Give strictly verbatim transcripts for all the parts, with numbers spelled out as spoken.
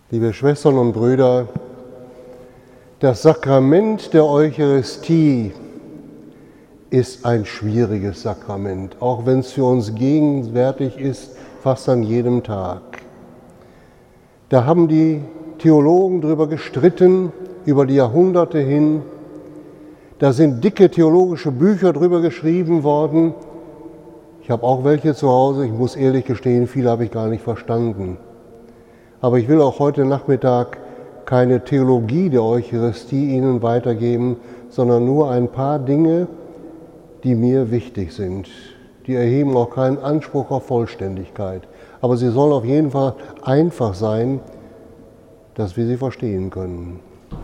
Liebe Schwestern und Brüder, das Sakrament der Eucharistie ist ein schwieriges Sakrament, auch wenn es für uns gegenwärtig ist, fast an jedem Tag. Da haben die Theologen darüber gestritten, über die Jahrhunderte hin. Da sind dicke theologische Bücher darüber geschrieben worden. Ich habe auch welche zu Hause, ich muss ehrlich gestehen, viele habe ich gar nicht verstanden. Aber ich will auch heute Nachmittag keine Theologie der Eucharistie Ihnen weitergeben, sondern nur ein paar Dinge, die mir wichtig sind. Die erheben auch keinen Anspruch auf Vollständigkeit. Aber sie sollen auf jeden Fall einfach sein, dass wir sie verstehen können.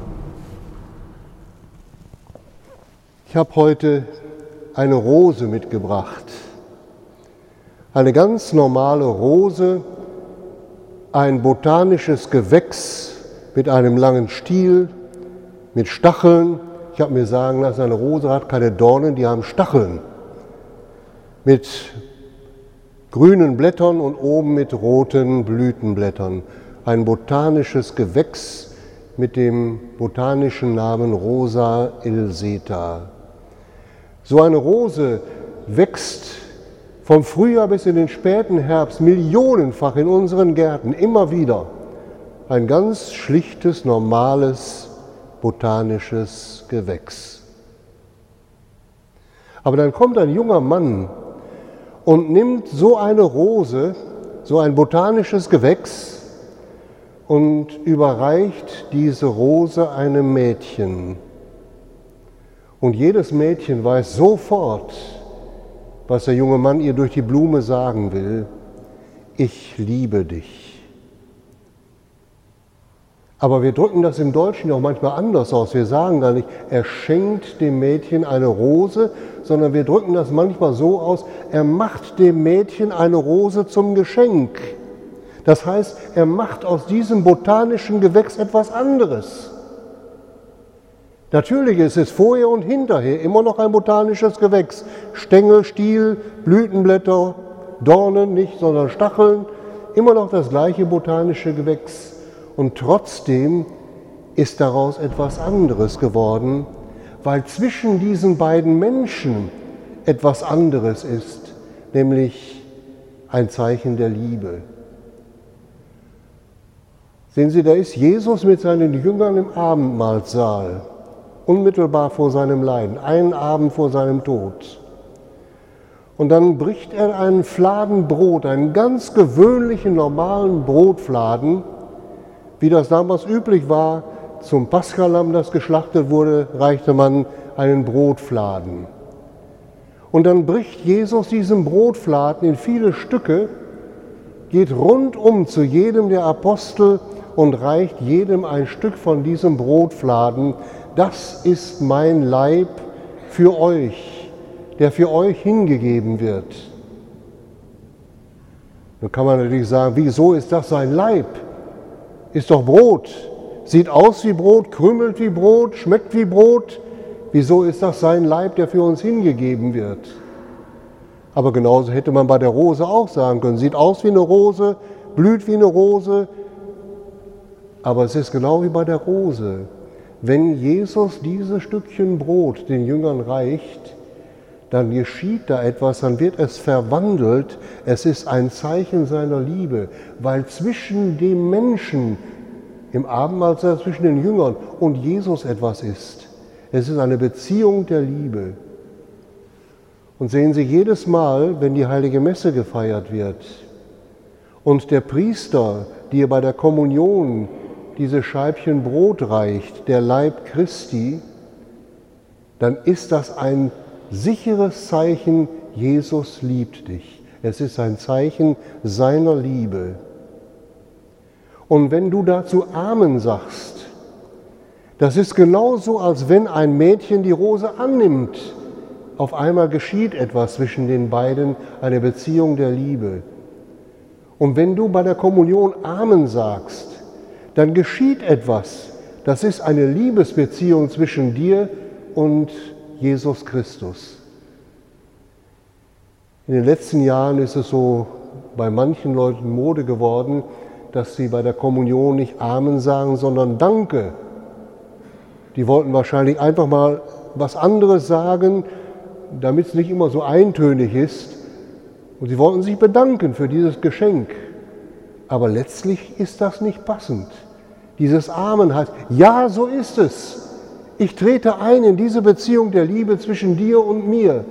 Ich habe heute eine Rose mitgebracht. Eine ganz normale Rose, ein botanisches Gewächs mit einem langen Stiel, mit Stacheln. Ich habe mir sagen lassen, eine Rose hat keine Dornen, die haben Stacheln. Mit grünen Blättern und oben mit roten Blütenblättern. Ein botanisches Gewächs mit dem botanischen Namen Rosa ilseta. So eine Rose wächst vom Frühjahr bis in den späten Herbst millionenfach in unseren Gärten, immer wieder. Ein ganz schlichtes, normales, botanisches Gewächs. Aber dann kommt ein junger Mann und nimmt so eine Rose, so ein botanisches Gewächs und überreicht diese Rose einem Mädchen. Und jedes Mädchen weiß sofort, was der junge Mann ihr durch die Blume sagen will: Ich liebe dich. Aber wir drücken das im Deutschen auch manchmal anders aus. Wir sagen gar nicht, er schenkt dem Mädchen eine Rose, sondern wir drücken das manchmal so aus, er macht dem Mädchen eine Rose zum Geschenk. Das heißt, er macht aus diesem botanischen Gewächs etwas anderes. Natürlich ist es vorher und hinterher immer noch ein botanisches Gewächs. Stängel, Stiel, Blütenblätter, Dornen nicht, sondern Stacheln. Immer noch das gleiche botanische Gewächs. Und trotzdem ist daraus etwas anderes geworden, weil zwischen diesen beiden Menschen etwas anderes ist, nämlich ein Zeichen der Liebe. Sehen Sie, da ist Jesus mit seinen Jüngern im Abendmahlsaal. Unmittelbar vor seinem Leiden, einen Abend vor seinem Tod. Und dann bricht er einen Fladen Brot, einen ganz gewöhnlichen, normalen Brotfladen, wie das damals üblich war. Zum Paschalamm, das geschlachtet wurde, reichte man einen Brotfladen. Und dann bricht Jesus diesen Brotfladen in viele Stücke, geht rundum zu jedem der Apostel und reicht jedem ein Stück von diesem Brotfladen. Das ist mein Leib für euch, der für euch hingegeben wird. Nun kann man natürlich sagen, wieso ist das sein Leib? Ist doch Brot. Sieht aus wie Brot, krümelt wie Brot, schmeckt wie Brot. Wieso ist das sein Leib, der für uns hingegeben wird? Aber genauso hätte man bei der Rose auch sagen können. Sieht aus wie eine Rose, blüht wie eine Rose. Aber es ist genau wie bei der Rose. Wenn Jesus dieses Stückchen Brot den Jüngern reicht, dann geschieht da etwas, dann wird es verwandelt. Es ist ein Zeichen seiner Liebe, weil zwischen dem Menschen im Abendmahlsaal, zwischen den Jüngern und Jesus etwas ist. Es ist eine Beziehung der Liebe. Und sehen Sie, jedes Mal, wenn die Heilige Messe gefeiert wird und der Priester dir bei der Kommunion diese Scheibchen Brot reicht, der Leib Christi, dann ist das ein sicheres Zeichen, Jesus liebt dich. Es ist ein Zeichen seiner Liebe. Und wenn du dazu Amen sagst, das ist genauso, als wenn ein Mädchen die Rose annimmt. Auf einmal geschieht etwas zwischen den beiden, eine Beziehung der Liebe. Und wenn du bei der Kommunion Amen sagst, dann geschieht etwas. Das ist eine Liebesbeziehung zwischen dir und Jesus Christus. In den letzten Jahren ist es so bei manchen Leuten Mode geworden, dass sie bei der Kommunion nicht Amen sagen, sondern Danke. Die wollten wahrscheinlich einfach mal was anderes sagen, damit es nicht immer so eintönig ist. Und sie wollten sich bedanken für dieses Geschenk. Aber letztlich ist das nicht passend. Dieses Amen heißt, ja, so ist es. Ich trete ein in diese Beziehung der Liebe zwischen dir und mir.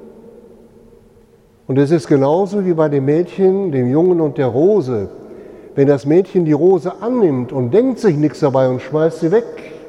Und es ist genauso wie bei dem Mädchen, dem Jungen und der Rose. Wenn das Mädchen die Rose annimmt und denkt sich nichts dabei und schmeißt sie weg,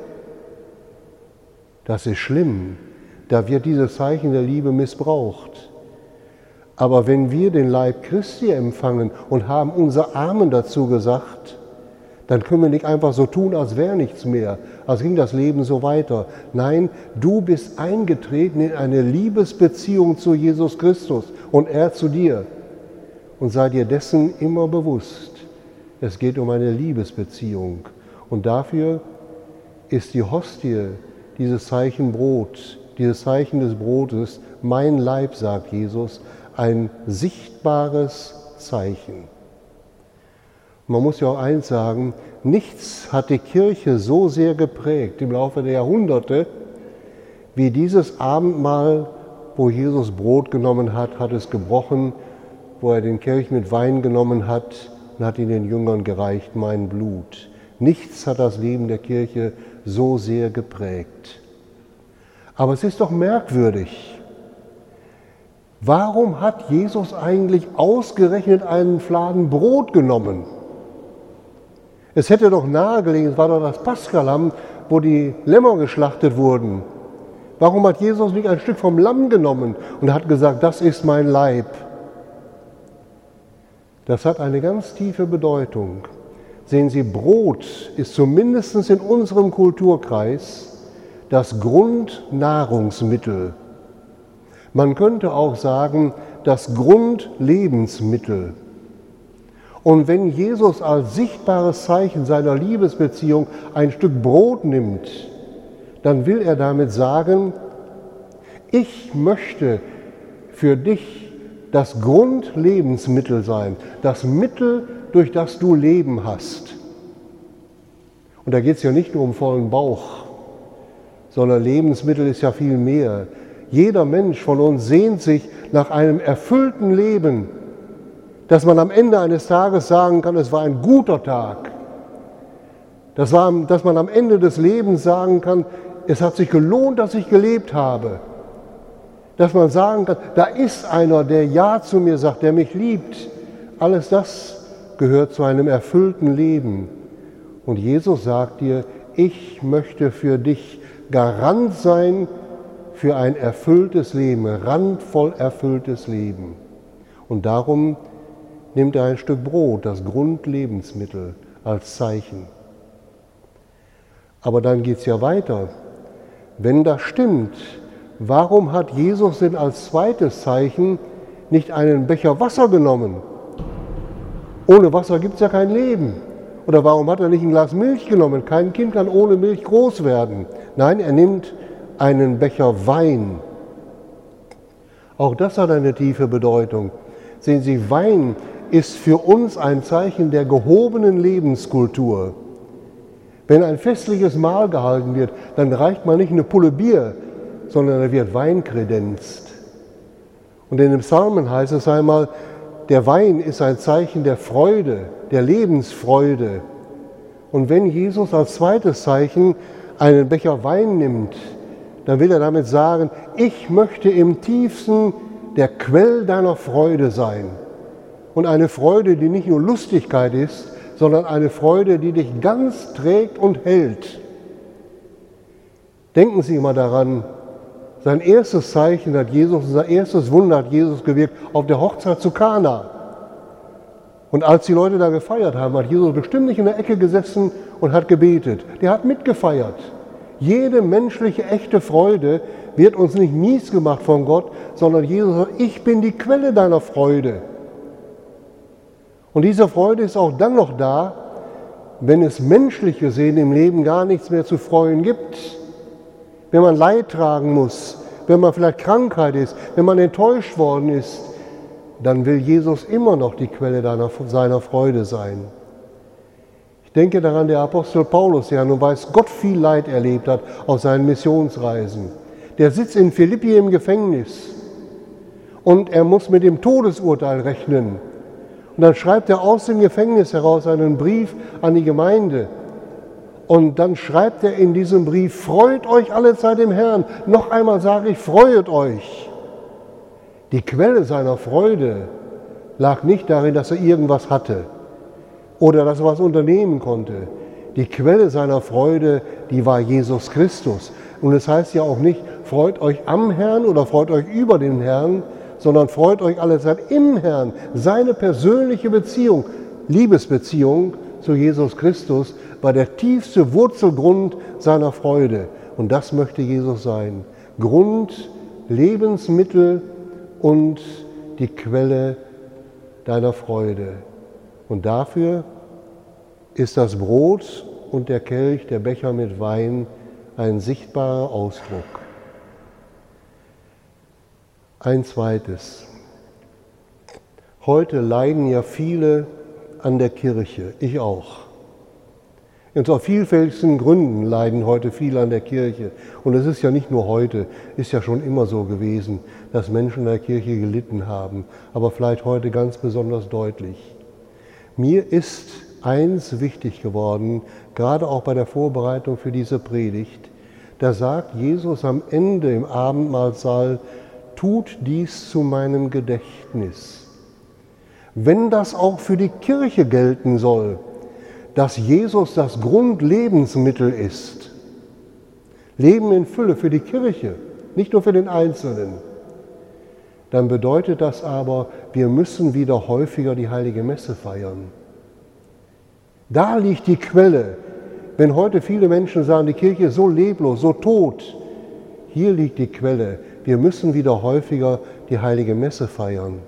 das ist schlimm. Da wird dieses Zeichen der Liebe missbraucht. Aber wenn wir den Leib Christi empfangen und haben unser Amen dazu gesagt, dann können wir nicht einfach so tun, als wäre nichts mehr, als ging das Leben so weiter. Nein, du bist eingetreten in eine Liebesbeziehung zu Jesus Christus und er zu dir. Und sei dir dessen immer bewusst. Es geht um eine Liebesbeziehung. Und dafür ist die Hostie, dieses Zeichen Brot, dieses Zeichen des Brotes, mein Leib, sagt Jesus, ein sichtbares Zeichen. Man muss ja auch eins sagen, nichts hat die Kirche so sehr geprägt im Laufe der Jahrhunderte, wie dieses Abendmahl, wo Jesus Brot genommen hat, hat es gebrochen, wo er den Kelch mit Wein genommen hat und hat ihn den Jüngern gereicht, mein Blut. Nichts hat das Leben der Kirche so sehr geprägt. Aber es ist doch merkwürdig. Warum hat Jesus eigentlich ausgerechnet einen Fladen Brot genommen? Es hätte doch nahegelegen, es war doch das Paschalamm, wo die Lämmer geschlachtet wurden. Warum hat Jesus nicht ein Stück vom Lamm genommen und hat gesagt, das ist mein Leib? Das hat eine ganz tiefe Bedeutung. Sehen Sie, Brot ist zumindest in unserem Kulturkreis das Grundnahrungsmittel. Man könnte auch sagen, das Grundlebensmittel. Und wenn Jesus als sichtbares Zeichen seiner Liebesbeziehung ein Stück Brot nimmt, dann will er damit sagen, ich möchte für dich das Grundlebensmittel sein, das Mittel, durch das du Leben hast. Und da geht es ja nicht nur um vollen Bauch, sondern Lebensmittel ist ja viel mehr. Jeder Mensch von uns sehnt sich nach einem erfüllten Leben, dass man am Ende eines Tages sagen kann, es war ein guter Tag. Das war, dass man am Ende des Lebens sagen kann, es hat sich gelohnt, dass ich gelebt habe. Dass man sagen kann, da ist einer, der Ja zu mir sagt, der mich liebt. Alles das gehört zu einem erfüllten Leben. Und Jesus sagt dir, ich möchte für dich Garant sein für ein erfülltes Leben, randvoll erfülltes Leben. Und darum nimmt er ein Stück Brot, das Grundlebensmittel, als Zeichen. Aber dann geht es ja weiter. Wenn das stimmt, warum hat Jesus denn als zweites Zeichen nicht einen Becher Wasser genommen? Ohne Wasser gibt es ja kein Leben. Oder warum hat er nicht ein Glas Milch genommen? Kein Kind kann ohne Milch groß werden. Nein, er nimmt einen Becher Wein. Auch das hat eine tiefe Bedeutung. Sehen Sie, Wein ist für uns ein Zeichen der gehobenen Lebenskultur. Wenn ein festliches Mahl gehalten wird, dann reicht man nicht eine Pulle Bier, sondern da wird Wein kredenzt. Und in den Psalmen heißt es einmal, der Wein ist ein Zeichen der Freude, der Lebensfreude. Und wenn Jesus als zweites Zeichen einen Becher Wein nimmt, dann will er damit sagen, ich möchte im tiefsten der Quell deiner Freude sein. Und eine Freude, die nicht nur Lustigkeit ist, sondern eine Freude, die dich ganz trägt und hält. Denken Sie immer daran, sein erstes Zeichen hat Jesus, sein erstes Wunder hat Jesus gewirkt auf der Hochzeit zu Kana. Und als die Leute da gefeiert haben, hat Jesus bestimmt nicht in der Ecke gesessen und hat gebetet. Der hat mitgefeiert. Jede menschliche, echte Freude wird uns nicht mies gemacht von Gott, sondern Jesus sagt, ich bin die Quelle deiner Freude. Und diese Freude ist auch dann noch da, wenn es menschlich gesehen im Leben gar nichts mehr zu freuen gibt. Wenn man Leid tragen muss, wenn man vielleicht Krankheit ist, wenn man enttäuscht worden ist, dann will Jesus immer noch die Quelle deiner, seiner Freude sein. denke daran, der Apostel Paulus, der nun weiß Gott viel Leid erlebt hat auf seinen Missionsreisen. Der sitzt in Philippi im Gefängnis und er muss mit dem Todesurteil rechnen. Und dann schreibt er aus dem Gefängnis heraus einen Brief an die Gemeinde. Und dann schreibt er in diesem Brief, freut euch alle Zeit im Herrn. Noch einmal sage ich, freut euch. Die Quelle seiner Freude lag nicht darin, dass er irgendwas hatte oder dass er was unternehmen konnte. Die Quelle seiner Freude, die war Jesus Christus. Und es heißt ja auch nicht, freut euch am Herrn oder freut euch über den Herrn, sondern freut euch alle Zeit im Herrn. Seine persönliche Beziehung, Liebesbeziehung zu Jesus Christus war der tiefste Wurzelgrund seiner Freude. Und das möchte Jesus sein. Grund, Lebensmittel und die Quelle deiner Freude. Und dafür ist das Brot und der Kelch, der Becher mit Wein, ein sichtbarer Ausdruck. Ein zweites. Heute leiden ja viele an der Kirche, ich auch. Und aus vielfältigsten Gründen leiden heute viele an der Kirche. Und es ist ja nicht nur heute, ist ja schon immer so gewesen, dass Menschen in der Kirche gelitten haben, aber vielleicht heute ganz besonders deutlich. Mir ist eins wichtig geworden, gerade auch bei der Vorbereitung für diese Predigt. Da sagt Jesus am Ende im Abendmahlsaal, tut dies zu meinem Gedächtnis. Wenn das auch für die Kirche gelten soll, dass Jesus das Grundlebensmittel ist, Leben in Fülle für die Kirche, nicht nur für den Einzelnen, dann bedeutet das aber, wir müssen wieder häufiger die Heilige Messe feiern. Da liegt die Quelle. Wenn heute viele Menschen sagen, die Kirche ist so leblos, so tot, hier liegt die Quelle. Wir müssen wieder häufiger die Heilige Messe feiern.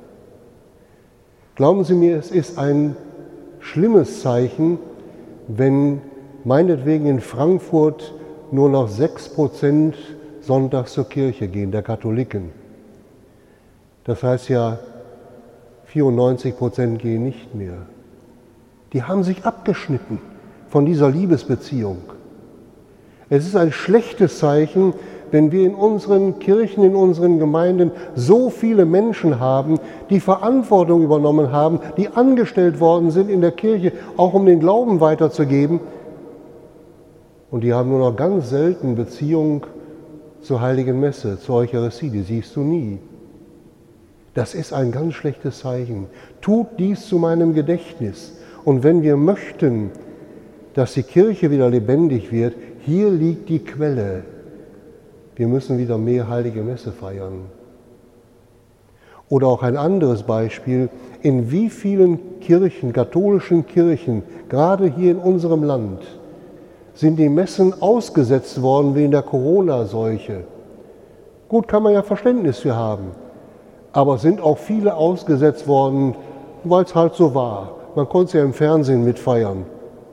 Glauben Sie mir, es ist ein schlimmes Zeichen, wenn meinetwegen in Frankfurt nur noch sechs Prozent sonntags zur Kirche gehen, der Katholiken. Das heißt ja, vierundneunzig Prozent gehen nicht mehr. Die haben sich abgeschnitten von dieser Liebesbeziehung. Es ist ein schlechtes Zeichen, wenn wir in unseren Kirchen, in unseren Gemeinden so viele Menschen haben, die Verantwortung übernommen haben, die angestellt worden sind in der Kirche, auch um den Glauben weiterzugeben. Und die haben nur noch ganz selten Beziehung zur Heiligen Messe, zur Eucharistie, die siehst du nie. Das ist ein ganz schlechtes Zeichen. Tut dies zu meinem Gedächtnis. Und wenn wir möchten, dass die Kirche wieder lebendig wird, hier liegt die Quelle. Wir müssen wieder mehr Heilige Messe feiern. Oder auch ein anderes Beispiel, in wie vielen Kirchen, katholischen Kirchen, gerade hier in unserem Land, sind die Messen ausgesetzt worden wegen der Corona-Seuche. Gut, kann man ja Verständnis für haben, aber sind auch viele ausgesetzt worden, weil es halt so war. Man konnte es ja im Fernsehen mitfeiern.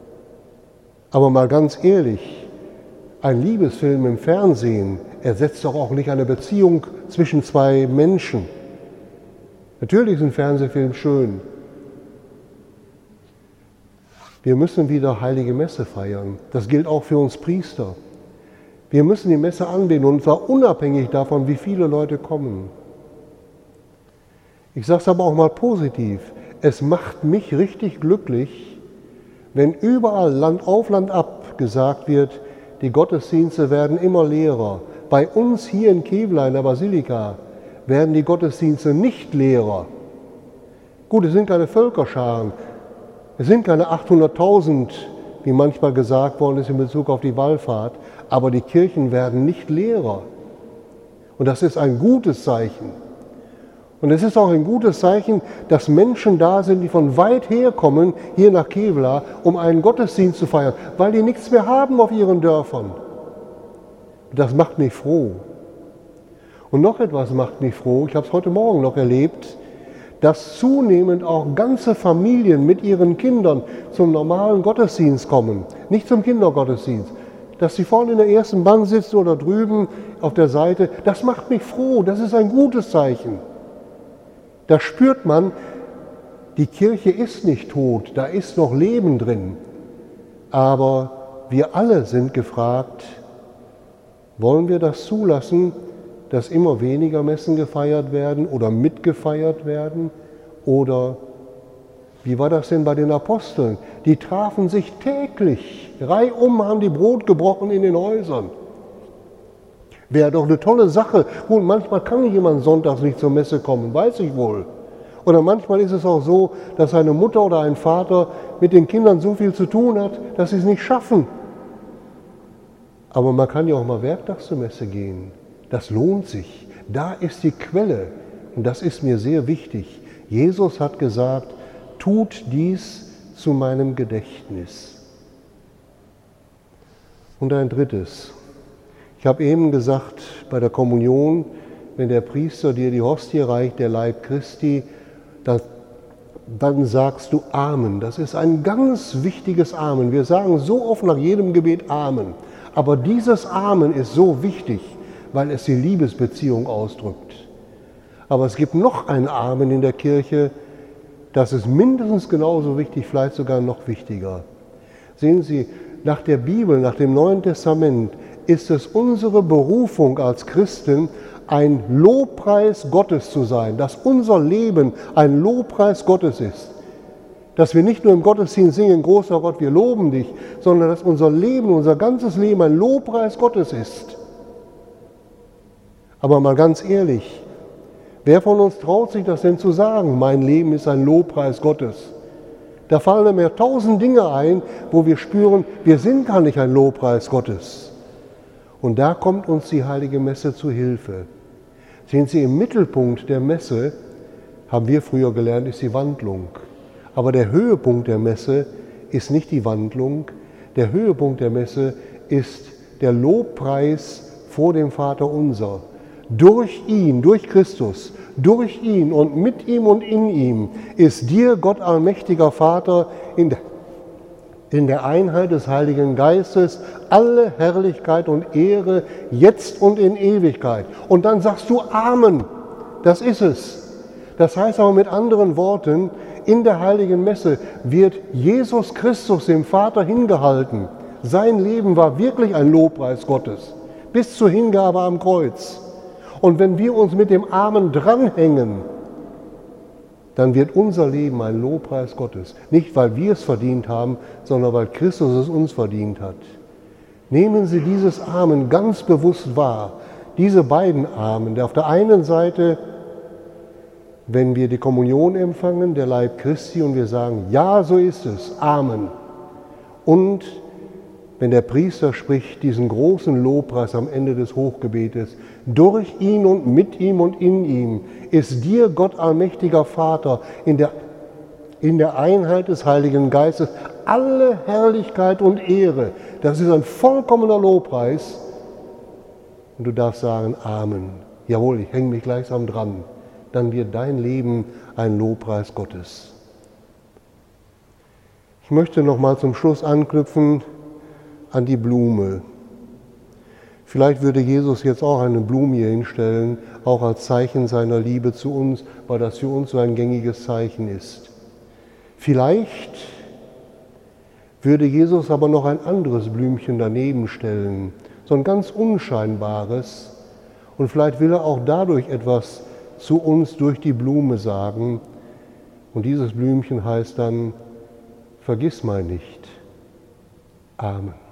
Aber mal ganz ehrlich, ein Liebesfilm im Fernsehen ersetzt doch auch nicht eine Beziehung zwischen zwei Menschen. Natürlich ist ein Fernsehfilm schön. Wir müssen wieder Heilige Messe feiern. Das gilt auch für uns Priester. Wir müssen die Messe anbeten und zwar unabhängig davon, wie viele Leute kommen. Ich sage es aber auch mal positiv. Es macht mich richtig glücklich, wenn überall Land auf Land ab gesagt wird, die Gottesdienste werden immer leerer. Bei uns hier in Kevela in der Basilika werden die Gottesdienste nicht leerer. Gut, es sind keine Völkerscharen, es sind keine achthunderttausend, wie manchmal gesagt worden ist in Bezug auf die Wallfahrt, aber die Kirchen werden nicht leerer. Und das ist ein gutes Zeichen. Und es ist auch ein gutes Zeichen, dass Menschen da sind, die von weit her kommen, hier nach Kevela, um einen Gottesdienst zu feiern, weil die nichts mehr haben auf ihren Dörfern. Und das macht mich froh. Und noch etwas macht mich froh, ich habe es heute Morgen noch erlebt, dass zunehmend auch ganze Familien mit ihren Kindern zum normalen Gottesdienst kommen, nicht zum Kindergottesdienst. Dass sie vorne in der ersten Bank sitzen oder drüben auf der Seite, das macht mich froh, das ist ein gutes Zeichen. Da spürt man, die Kirche ist nicht tot, da ist noch Leben drin. Aber wir alle sind gefragt, wollen wir das zulassen, dass immer weniger Messen gefeiert werden oder mitgefeiert werden? Oder wie war das denn bei den Aposteln? Die trafen sich täglich, reihum haben die Brot gebrochen in den Häusern. Wäre doch eine tolle Sache. Gut, manchmal kann jemand sonntags nicht zur Messe kommen, weiß ich wohl. Oder manchmal ist es auch so, dass eine Mutter oder ein Vater mit den Kindern so viel zu tun hat, dass sie es nicht schaffen. Aber man kann ja auch mal werktags zur Messe gehen. Das lohnt sich. Da ist die Quelle. Und das ist mir sehr wichtig. Jesus hat gesagt, tut dies zu meinem Gedächtnis. Und ein drittes. Ich habe eben gesagt, bei der Kommunion, wenn der Priester dir die Hostie reicht, der Leib Christi, dann, dann sagst du Amen. Das ist ein ganz wichtiges Amen. Wir sagen so oft nach jedem Gebet Amen. Aber dieses Amen ist so wichtig, weil es die Liebesbeziehung ausdrückt. Aber es gibt noch ein Amen in der Kirche, das ist mindestens genauso wichtig, vielleicht sogar noch wichtiger. Sehen Sie, nach der Bibel, nach dem Neuen Testament, ist es unsere Berufung als Christen, ein Lobpreis Gottes zu sein, dass unser Leben ein Lobpreis Gottes ist. Dass wir nicht nur im Gottesdienst singen, großer Gott, wir loben dich, sondern dass unser Leben, unser ganzes Leben ein Lobpreis Gottes ist. Aber mal ganz ehrlich, wer von uns traut sich das denn zu sagen, mein Leben ist ein Lobpreis Gottes? Da fallen mir tausend Dinge ein, wo wir spüren, wir sind gar nicht ein Lobpreis Gottes. Und da kommt uns die Heilige Messe zu Hilfe. Sehen Sie, im Mittelpunkt der Messe, haben wir früher gelernt, ist die Wandlung. Aber der Höhepunkt der Messe ist nicht die Wandlung. Der Höhepunkt der Messe ist der Lobpreis vor dem Vater unser. Durch ihn, durch Christus, durch ihn und mit ihm und in ihm ist dir, Gott allmächtiger Vater, in der, in der Einheit des Heiligen Geistes alle Herrlichkeit und Ehre, jetzt und in Ewigkeit. Und dann sagst du Amen, das ist es. Das heißt aber mit anderen Worten, in der Heiligen Messe wird Jesus Christus dem Vater hingehalten. Sein Leben war wirklich ein Lobpreis Gottes, bis zur Hingabe am Kreuz. Und wenn wir uns mit dem Amen dranhängen, dann wird unser Leben ein Lobpreis Gottes. Nicht, weil wir es verdient haben, sondern weil Christus es uns verdient hat. Nehmen Sie dieses Amen ganz bewusst wahr. Diese beiden Amen, der auf der einen Seite, wenn wir die Kommunion empfangen, der Leib Christi, und wir sagen, ja, so ist es, Amen. Und wenn der Priester spricht, diesen großen Lobpreis am Ende des Hochgebetes, durch ihn und mit ihm und in ihm ist dir, Gott allmächtiger Vater, in der, in der Einheit des Heiligen Geistes alle Herrlichkeit und Ehre. Das ist ein vollkommener Lobpreis. Und du darfst sagen, Amen. Jawohl, ich hänge mich gleichsam dran. Dann wird dein Leben ein Lobpreis Gottes. Ich möchte noch mal zum Schluss anknüpfen an die Blume. Vielleicht würde Jesus jetzt auch eine Blume hier hinstellen, auch als Zeichen seiner Liebe zu uns, weil das für uns so ein gängiges Zeichen ist. Vielleicht würde Jesus aber noch ein anderes Blümchen daneben stellen, so ein ganz unscheinbares, und vielleicht will er auch dadurch etwas zu uns durch die Blume sagen. Und dieses Blümchen heißt dann, vergiss mal nicht. Amen.